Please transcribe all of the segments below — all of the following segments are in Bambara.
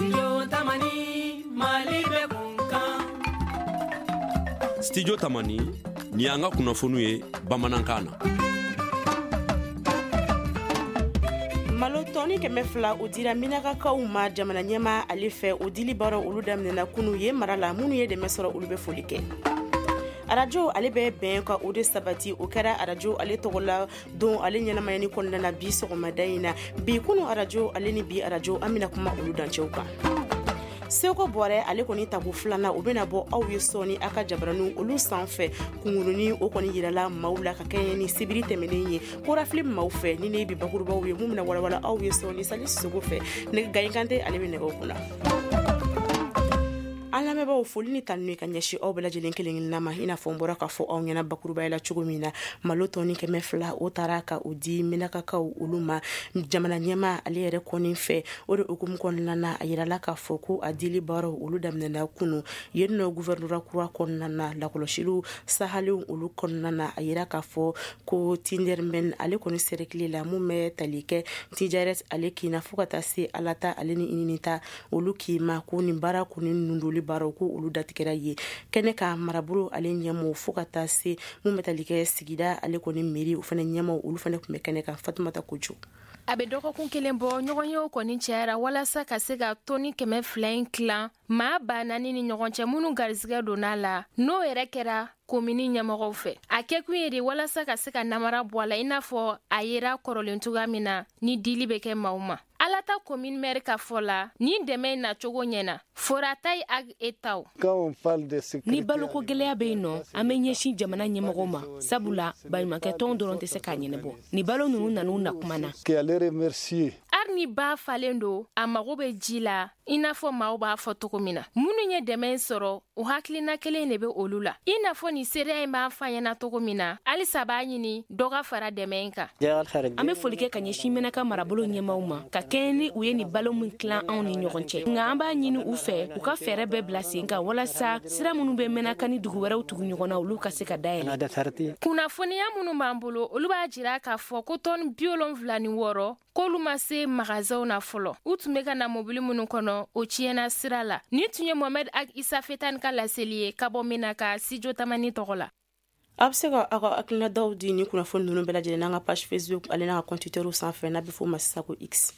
Studio Tamani ni an ka kunnafoniw ye bamanankan na. Malo tɔni 200 o dira minakakaw ma jamana ɲɛma ale fɛ o dili baara olu daminɛna kunu ye mara la minnu ye dɛmɛ sɔrɔ olu bɛ foli kɛ. arajo ale bɛ bɛn ka o de sabati o kɛra arajo ale tɔgɔla don ale ɲɛnamayani kɔnɔna bi sɔgɔmada in na bi kunu arajo ale ni bi arajo an bɛna kuma olu dancɛw kan. Seko bɔrɛ ale kɔni tabu filana o bɛna bɔ aw ye sɔni a ka jabaranu olu sanfɛ kungurunin o kɔni yirala maaw la ka kɛɲɛ ni sibiri tɛmɛnen ye korafili maaw fɛ ni ne bi bakurubaw ye mun bɛna walawala aw ye sɔni sali sogo fɛ ne gayinkante ale bɛ nɛgɛw kunna. An lamɛnbaaw foli ni tanu ka ɲɛsi aw bɛɛ lajɛlen kelen-kelenna ma i n'a fɔ n bɔra k'a fɔ aw ɲɛna bakurubaya la cogo min na malo tɔni 200 o taara ka o di minakakaw olu ma jamana ɲɛma ale yɛrɛ kɔni fɛ o de hukumu kɔnɔna na a yirala k'a fɔ ko a dili baaraw olu daminɛna kunu yen nɔ guvɛrnɛra kura kɔnɔna na lakɔlɔsiliw sahalenw olu kɔnɔna na a yira k'a fɔ ko tindermen ale kɔni serekili la mun bɛ tali kɛ tijaret ale kina fo ka taa se alata ale ni ininita olu k'i ma ko nin baara kɔni nundoli baaraw ko olu datigɛra ye kɛnɛ ka marabolo ale ɲɛmɔgɔ fo ka taa se mun bɛ tali kɛ sigida ale kɔni miiri o fana ɲɛmɔgɔ olu fana tun bɛ kɛnɛ kan Fatumata Kojo. A bɛ dɔgɔkun kelen bɔ ɲɔgɔn ye o kɔni cayara walasa ka se ka tɔni 200 in tilan maa ba naani ni ɲɔgɔn cɛ minnu garisɛgɛ donna la n'o yɛrɛ kɛra komini ɲɛmɔgɔw fɛ a kɛkun ye de walasa ka se ka namara bɔ a la i n'a fɔ a yera kɔrɔlen cogoya min na ni dili bɛ kɛ maaw ma. Alata komini mɛri ka fɔ la ni dɛmɛ na cogo ɲɛna foratayi ag etaw ni baloko gɛlɛya bɛ yen nɔ an bɛ ɲɛsin jamana ɲɛmɔgɔw ma sabula baɲumankɛ tɔn dɔrɔn tɛ se k'a ɲɛnabɔ ni balo ninnu nan'u na kuma na. Ari ni ba falen don a mago bɛ ji la i n'a fɔ maaw b'a fɔ cogo min na minnu ye dɛmɛ sɔrɔ o hakilina kelen de bɛ olu la i n'a fɔ ni seereya in b'a fɔ ɲɛna cogo min na halisa b'a ɲini dɔ ka fara dɛmɛ in kan. An bɛ foli kɛ ka ɲɛsin Menaka marabolo ɲɛmaaw ma ka kɛɲɛ ni u ye ni balo min tilan anw ni ɲɔgɔn cɛ nka an b'a ɲini u fɛ u ka fɛɛrɛ bɛɛ bila sen kan walasa sira minnu bɛ Menaka ni dugu wɛrɛw tugu ɲɔgɔn na olu ka se ka dayɛlɛ. Kunnafoniya minnu b'an bolo olu b'a jira k'a fɔ ko tɔni 76 k'olu ma se magasinw na fɔlɔ u tun bɛ ka na mobili minnu kɔnɔ o tiɲɛna sira la ni tun ye Mohamed Ag Isa Fetani ka laseli ye ka bɔ Menaka Studio Tamani tɔgɔ la. A bɛ se ka aw ka hakilinaw di ni kunnafoni ninnu bɛɛ lajɛlen n'an ka page Facebook ale n'an ka compte Twitter sanfɛ n'a bɛ f'o ma sisan ko X.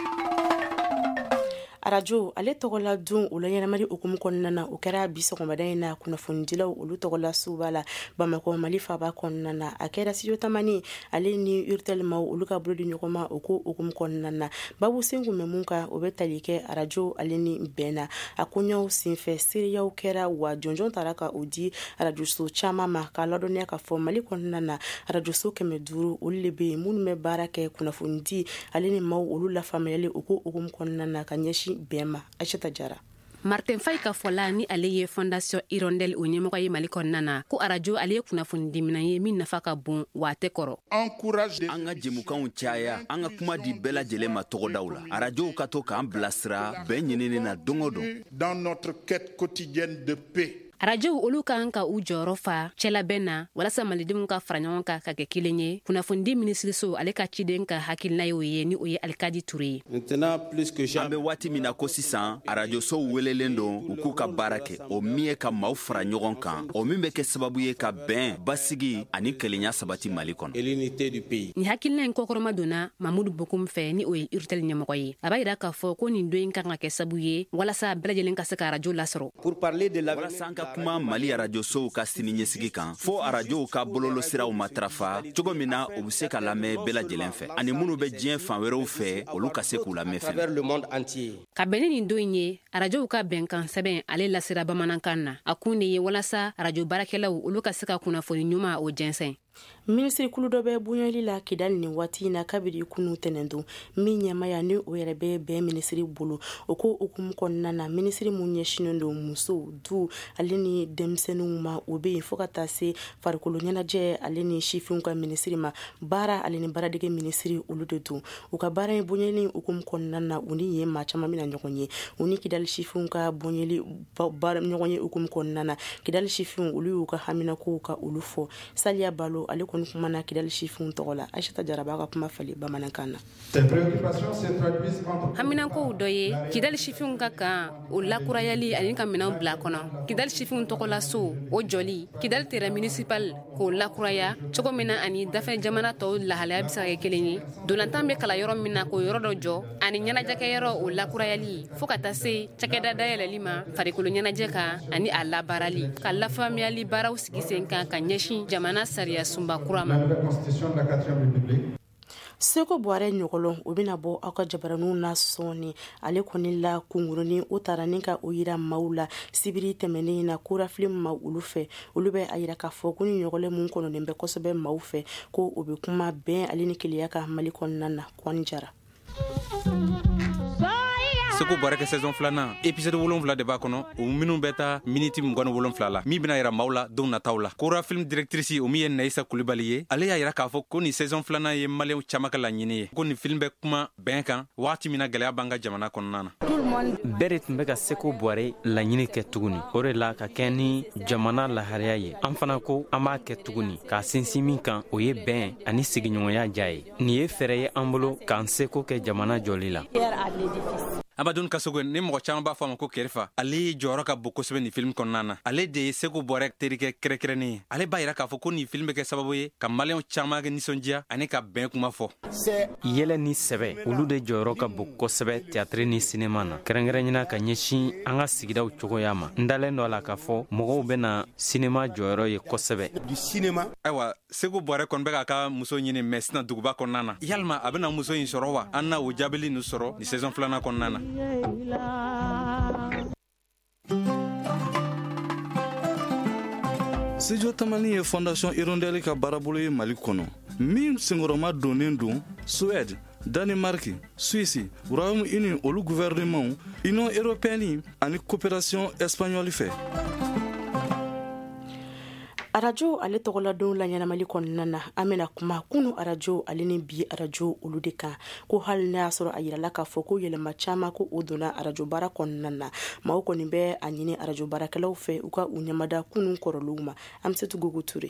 arajo ale tɔgɔla don o la ɲɛnamari hukumu kɔnɔna na o kɛra bi sɔgɔmada in na kunnafonidilaw olu tɔgɔla suba la Bamakɔ Mali faaba kɔnɔna na a kɛra Studio Tamani ale ni Urtel maaw olu ka bolo di ɲɔgɔn ma o ko hukumu kɔnɔna na Babu Sen kun bɛ mun kan o bɛ tali kɛ arajo ale ni bɛnna a koɲɛw senfɛ seereyaw kɛra wa jɔnjɔn taara ka o di arajoso caman ma k'a ladɔnniya ka fɔ Mali kɔnɔna na arajoso 500 olu de bɛ yen minnu bɛ baara kɛ kunnafonidi ale ni maaw olu lafaamuyali o ko hukumu kɔnɔna na ka ɲɛsin bɛnma Aïssata Jara. Martin Faye ka fɔla ni ale ye Fondation Hirondelle o ɲɛmɔgɔ ye Mali kɔnɔna na ko arajo ale ye kunnafoni dimina ye min nafa ka bon wa tɛ kɔrɔ. An ka jɛmukanw caya an ka kuma di bɛɛ lajɛlen ma tɔgɔdaw la arajow ka to k'an bilasira bɛn ɲinini na don o don. Dans notre quête quotidienne de paix. arajow olu kan ka u jɔyɔrɔ fa cɛlabɛn na walasa malidenw ka fara ɲɔgɔn kan ka kɛ kelen ye kunnafonidi minisiriso ale ka ciden ka hakilina ye o ye ni o ye Alikadi Ture ye. An bɛ waati min na ko sisan arajosow welelen don u k'u ka baara kɛ o min ye ka maaw fara ɲɔgɔn kan o min bɛ kɛ sababu ye ka bɛn basigi ani kelenya sabati Mali kɔnɔ. Ni hakilina in kɔkɔrɔma donna Mamudu Bokum fɛ ni o ye Urtel ɲɛmɔgɔ ye a b'a yira k'a fɔ ko nin don in kan ka kɛ sababu ye walasa bɛɛ lajɛlen ka se ka arajo lasɔrɔ. Kuma Mali arajosow ka sini ɲɛsigi kan fo arajow ka bololo siraw matarafa cogo min na u bɛ se ka lamɛn bɛɛ lajɛlen fɛ ani minnu bɛ diɲɛ fan wɛrɛw fɛ olu ka se k'u lamɛn fɛnɛ. Ka bɛn ni nin don in ye arajow ka bɛnkan sɛbɛn ale lasira bamanankan na a kun de ye walasa arajo baarakɛlaw olu ka se ka kunnafoni ɲuman o jɛnsɛn. Minisiri kulu dɔ bɛ bonyali la Kidali ni waati na kabiri kunu tɛnɛndon min ɲɛmaya ni o yɛrɛ bɛ bɛn minisiri bolo o ko hukumu kɔnɔna na minisiri mun ɲɛsinnen don muso du ale ni denmisɛnninw ma o bɛ yen fo ka taa se farikolo ɲɛnajɛ ale ni sifinw ka minisiri ma baara ale ni baaradege minisiri olu de don u ka baara in bonyali hukumu kɔnɔna na u ni yen maa caman mina ɲɔgɔn ye u ni Kidali sifinw ka bonyali baara ɲɔgɔn ye hukumu kɔnɔna na Kidali sifinw olu y'u ka haminakow ka olu fɔ Saliya Balo Diallo ale kɔni kuma na Kidali sifinw tɔgɔ la. Aïssata Jaraba ka kuma fali bamanankan na. haminankow dɔ ye Kidali sifinw ka kan o lakurayali ani ka minɛnw bila kɔnɔ. Kidali sifinw tɔgɔ la so o jɔli Kidali terrain municipal k'o lakuraya cogo min na ani dafɛ jamana tɔw lahalaya bɛ se ka kɛ kelen ye. Dolantan bɛ kala yɔrɔ min na k'o yɔrɔ dɔ jɔ ani ɲɛnajɛkɛyɔrɔ o lakurayali fo ka taa se cakɛda dayɛlɛli ma farikolo ɲɛnajɛ kan ani a labaarali ka lafaamuyali baaraw sigi sen kan ka ɲɛsin jamana sariya sunba kura ma. Seko Buare ɲɔgɔlɔn o bɛna bɔ aw ka jabaraniw na sɔɔni ale kɔni la kungurunin o taara ni ka o yira maaw la sibiri tɛmɛnen na kurafili ma olu fɛ olu bɛ a yira k'a fɔ ko ni ɲɔgɔlɛ mun kɔnɔnen bɛ kosɛbɛ maaw fɛ ko o bɛ kuma bɛn ale ni keleya ka Mali kɔnɔna na Kwani Jara. Seko Buare kɛ saison filanan épisode 7 de b'a kɔnɔ o minnu bɛ taa miniti 27 la min bɛna yira maaw la don nataw la. Kora film directrice o min ye Naïsa Kulibali ye ale y'a yira k'a fɔ ko ni saison filanan ye maliyɛnw caman ka laɲini ye ko ni film bɛ kuma bɛn kan wagati min na gɛlɛya b'an ka jamana kɔnɔna na. Bɛɛ de tun bɛ ka Seko Buare laɲini kɛ tuguni o de la ka kɛ ni jamana lahariya ye an fana ko an b'a kɛ tuguni k'a sinsin min kan o ye bɛn ani sigiɲɔgɔnya ja ye nin ye fɛɛrɛ ye an bolo k'an seko kɛ jamana jɔli la. Amadou Kasogo ni mɔgɔ caman b'a fɔ a ma ko Kerifa ale jɔyɔrɔ ka bon kosɛbɛ ni film kɔnɔna na ale de ye Seko Buare terikɛ kɛrɛkɛrɛnnen ye ale b'a yira k'a fɔ ko ni film bɛ kɛ sababu ye ka maliyɛnw caman kɛ nisɔndiya ani ka bɛn kuma fɔ. Yɛlɛ ni sɛbɛ olu de jɔyɔrɔ ka bon kosɛbɛ théâtre ni cinéma na kɛrɛnkɛrɛnnena ka ɲɛsin an ka sigidaw cogoya ma n dalen dɔ la k'a fɔ mɔgɔw bɛna cinéma jɔyɔrɔ ye kosɛbɛ. Ayiwa Seko Buare kɔni bɛ k'a ka muso ɲini mɛ sisan duguba kɔnɔna na yalima a bɛna muso in sɔrɔ wa an na o jaabili nu sɔrɔ ni saison filanan kɔnɔna na. Studio Tamani ye Fondation Hirondelle ka baarabolo ye Mali kɔnɔ min senkɔrɔma donnen don Suède, Danemark, Suisse, Royaume-Uni olu gouvernement Union européenne ani coopération espagnole fɛ. Arajo ale tɔgɔla don la ɲɛnamali kɔnɔna na an bɛna kuma kunu arajo ale ni bi arajo olu de kan ko hali n'a y'a sɔrɔ a yirala k'a fɔ ko yɛlɛma caman ko o donna arajo baara kɔnɔna na maaw kɔni bɛ a ɲini arajo baarakɛlaw fɛ u ka u ɲamada kunu kɔrɔlenw ma Amsatou Gogo Touré.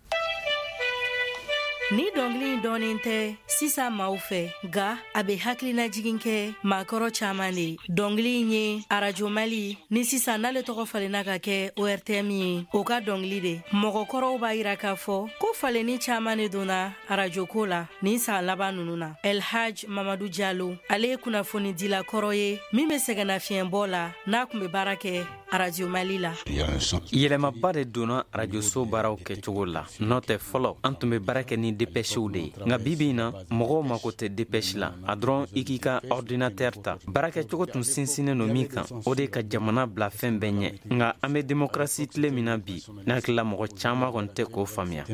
Ni dɔnkili dɔɔnin tɛ sisan maaw fɛ nga a bɛ hakilinajigin kɛ maakɔrɔ caman de dɔnkili ye arajo Mali ni sisan n'ale tɔgɔ falenna ka kɛ ORTM ye o ka dɔnkili de mɔgɔkɔrɔw b'a yira k'a fɔ ko falenni caman de donna arajo ko la ni san laban ninnu na Elhaj Mamadou Diallo ale ye kunnafoni dila kɔrɔ ye min bɛ sɛgɛnnafiɲɛbɔ la n'a kun bɛ baara kɛ arajo Mali la. Yɛlɛmaba de donna arajoso baaraw kɛcogo la n'o tɛ fɔlɔ an tun bɛ baara kɛ ni dépêchew de ye nka bibi in na mɔgɔw mako tɛ dépêche la a dɔrɔn i k'i ka ordinateur ta baarakɛcogo tun sinsinnen no min kan o de ka jamana bila fɛn bɛɛ ɲɛ nka an bɛ démocratie tile min na bi n'a hakilila mɔgɔ caman kɔni tɛ k'o faamuya.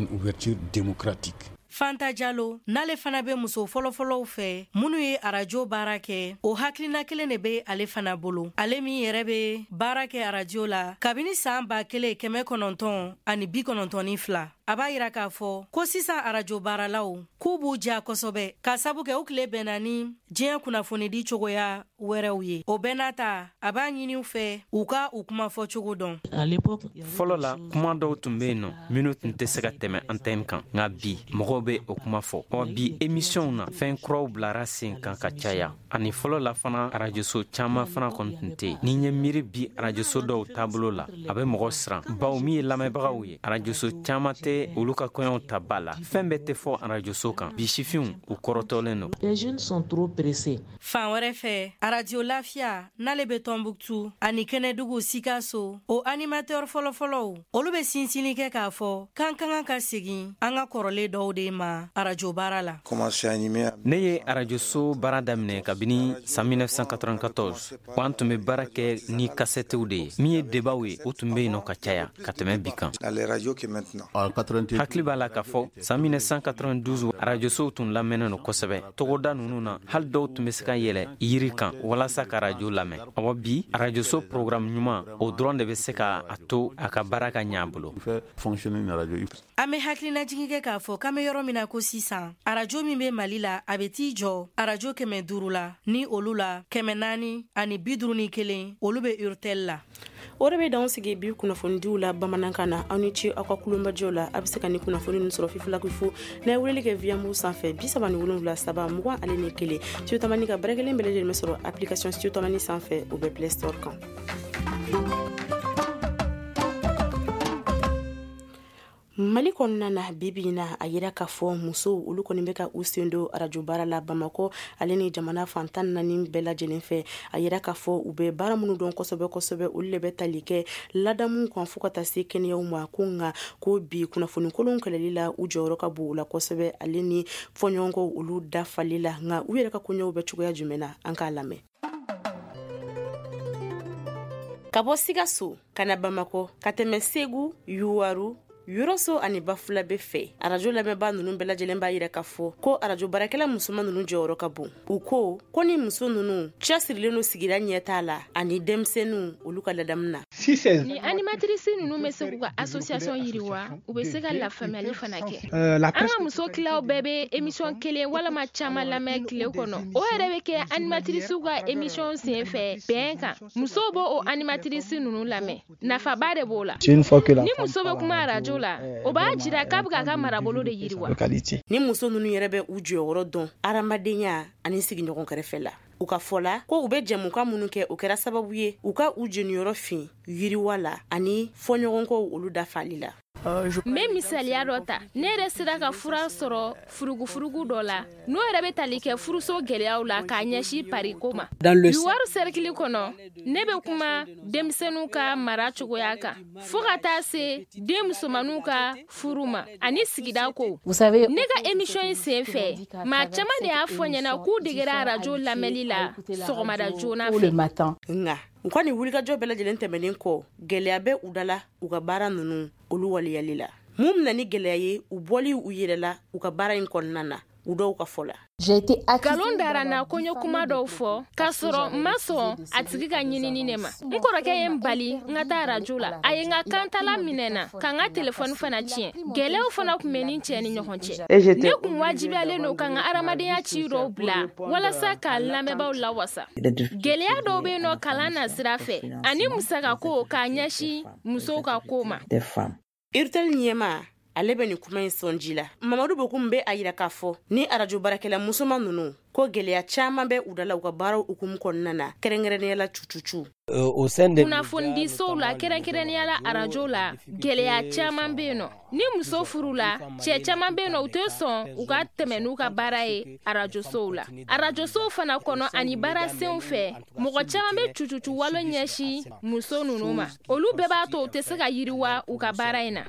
Fanta Diallo n'ale fana bɛ muso fɔlɔfɔlɔw fɛ minnu ye arajo baara kɛ o hakilina kelen de bɛ ale fana bolo ale min yɛrɛ bɛ baara kɛ arajo la kabini san 1992 a b'a yira k'a fɔ ko sisan arajo baaralaw k'u b'u ja kosɛbɛ ka sabu kɛ u tile bɛnna ni diɲɛ kunnafonidi cogoya wɛrɛw ye o bɛɛ n'a ta a b'a ɲini u fɛ u ka u kuma fɔ cogo dɔn. Fɔlɔ la kuma dɔw tun bɛ yen nɔ minnu tun tɛ se ka tɛmɛ antenne kan nka bi mɔgɔw bɛ o kuma fɔ bi émission na fɛn kuraw bilara sen kan ka caya ani fɔlɔ la fana arajoso caman fana kɔni tun tɛ yen ni ɲɛ miiri bi arajoso dɔw taabolo la a bɛ mɔgɔ siran bawo min ye lamɛnbagaw ye arajoso caman tɛ olu ka kɔɲɔw ta ba la fɛn bɛɛ tɛ fɔ arajoso kan bi sifinw u kɔrɔtɔlen don. Fan wɛrɛ fɛ arajo lafiya n'ale bɛ Tɔnbuktu ani Kɛnɛdugu Sikaso o animateur fɔlɔfɔlɔw olu bɛ sinsinni kɛ k'a fɔ k'an ka kan ka segin an ka kɔrɔlen dɔw de ma arajo baara la. Ne ye arajoso baara daminɛ kabini san 1994 wa an tun bɛ baara kɛ ni kasɛtew de ye min ye debaw ye o tun bɛ yen nɔ ka caya ka tɛmɛ bi kan. Hakili b'a la k'a fɔ san 1992 arajosow tun lamɛnnen don kosɛbɛ togoda ninnu na hali dɔw tun bɛ se ka yɛlɛ yiri kan walasa ka arajo lamɛn awɔ bi arajoso programme ɲuman o dɔrɔn de bɛ se ka a to a ka baara ka ɲɛ a bolo. An bɛ hakilinajigin kɛ k'a fɔ k'an bɛ yɔrɔ min na ko sisan arajo min bɛ Mali la a bɛ t'i jɔ arajo 500 la ni olu la 451 olu bɛ Urtel la. o de bɛ dan sigi bi kunnafonidiw la bamanankan na aw ni ce aw ka kulomajɔw la a bɛ se ka ni kunnafoni ninnu sɔrɔ fifila fo n'a ye weleli kɛ via mu sanfɛ 37 3 20 ale ni 1 studio tamani ka baara kelen bɛɛ lajɛlen bɛ sɔrɔ application studio tamani sanfɛ o bɛ Play Store kan. Mali kɔnɔna na bibi na a yira k'a fɔ muso olu kɔni bɛ ka u sen don arajo baara la Bamako ale ni jamana fantan naani bɛɛ lajɛlen fɛ a yira k'a fɔ u bɛ baara minnu dɔn kosɛbɛ olu de bɛ tali kɛ ladamu kan fo ka taa se kɛnɛyaw ma ko nka ko bi kunnafoni kolon kɛlɛli la u jɔyɔrɔ ka bon u la kosɛbɛ ale ni fɔɲɔgɔnkɔ olu dafali la nka u yɛrɛ ka koɲɛw bɛ cogoya jumɛn na an k'a lamɛn. Ka bɔ Sikaso ka na Bamako ka tɛmɛ Segu Yuwaru Yoroso ani Bafula bɛ fɛ arajo lamɛnbaa ninnu bɛɛ lajɛlen b'a yira k'a fɔ ko arajo baarakɛla musoman ninnu jɔyɔrɔ ka bon u ko ni muso ninnu cɛsirilen no sigira ɲɛtaa la ani denmisɛnninw olu ka ladamu na. Ni animatrice ninnu bɛ se k'u ka association yiriwa u bɛ se ka lafaamuyali fana kɛ an ka muso kilaw bɛɛ bɛ émission kelen walama caman lamɛn tile kɔnɔ o yɛrɛ bɛ kɛ animatrice ka émission sen fɛ bɛn kan musow b'o animatrice ninnu lamɛn nafaba de b'o la ni muso bɛ kuma arajo la o b'a jira k'a bɛ ka marabolo de yiriwa. Ni muso ninnu yɛrɛ bɛ u jɔyɔrɔ dɔn adamadenya ani sigiɲɔgɔn kɛrɛfɛ la u ka fɔla ko u bɛ jɛmukan minnu kɛ o kɛra sababu ye u ka u jeniyɔrɔ fin yiriwa la ani fɔɲɔgɔnkɔw olu dafali la. Mɛ misaliya dɔ ta ne yɛrɛ sera ka fura sɔrɔ furugu dɔ la n'o yɛrɛ bɛ tali kɛ furuso gɛlɛyaw la k'a ɲɛsin pariko ma Yuwaru cercle kɔnɔ ne bɛ kuma denmisɛnninw ka mara cogoya kan fo ka taa se den musomanninw ka furu ma ani sigida ko ne ka émission in sen fɛ maa caman de y'a fɔ ɲɛna k'u degera arajo lamɛnli la sɔgɔmada joona fɛ nka u ka ni wulikajɔ bɛɛ lajɛlen tɛmɛnen kɔ gɛlɛya bɛ u dala u ka baara ninnu olu waliyali la mun bɛna ni gɛlɛya ye u bɔli u yɛrɛ la u ka baara in kɔnɔna na u dɔw ka fɔ la. Galon dara na kɔɲɔ kuma dɔw fɔ k'a sɔrɔ n ma sɔn a tigi ka ɲinini ne ma n kɔrɔkɛ ye n bali n ka taa arajo la a ye n ka kantala minɛ na ka n ka telefɔni fana tiɲɛ gɛlɛyaw fana tun bɛ ni cɛ ni ɲɔgɔn cɛ ne kun wajibiyalen don ka n ka adamadenya ci dɔw bila walasa k'a lamɛnbaaw lawasa gɛlɛya dɔw bɛ yen nɔ kalan na sira fɛ ani musakako k'a ɲɛsin musow ka ko ma. Irtel ɲɛma ale bɛ nin kuma in sɔnji la Mamadu Bokum bɛ a yira k'a fɔ ni arajo baarakɛla musoman ninnu ko gɛlɛya caman bɛ u dala u ka baaraw hukumu kɔnɔna na kɛrɛnkɛrɛnnenya la cucucu. Kunnafonidisow la kɛrɛnkɛrɛnnenya la arajo la gɛlɛya caman bɛ yen nɔ ni muso furu la cɛ caman bɛ yen nɔ u tɛ sɔn u ka tɛmɛ n'u ka baara ye arajosow la arajosow fana kɔnɔ ani baarasenw fɛ mɔgɔ caman bɛ cucucu walo ɲɛsin muso ninnu ma olu bɛɛ b'a to u tɛ se ka yiriwa u ka baara in na.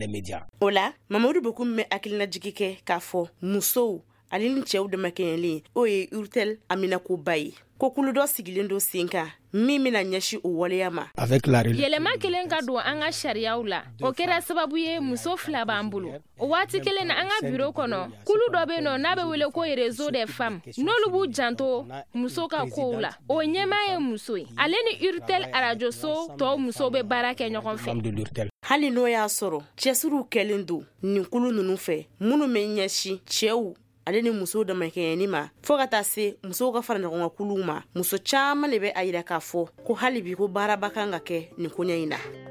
O la Mamadu Bokum bɛ hakilinajigi kɛ k'a fɔ musow ale ni cɛw dama kɛɲɛlen o ye Urtel Aminakoba ye ko kulu dɔ sigilen don sen kan min bɛna ɲɛsin o waleya ma. Yɛlɛma kelen ka don an ka sariyaw la o kɛra sababu ye muso fila b'an bolo o waati kelen na an ka bureau kɔnɔ kulu dɔ bɛ yen nɔ n'a bɛ wele ko réseau des femmes n'olu b'u janto muso ka kow la o ɲɛmaa ye muso ye ale ni Urtel arajoso tɔw musow bɛ baara kɛ ɲɔgɔn fɛ. Hali n'o y'a sɔrɔ cɛsiriw kɛlen don nin kulu ninnu fɛ minnu bɛ ɲɛsin cɛw ale ni muso dama kɛɲɛni ma fo ka taa se musow ka fara ɲɔgɔn kan kuluw ma muso caman de bɛ a yira k'a fɔ ko hali bi ko baaraba kan ka kɛ nin koɲɛ in na.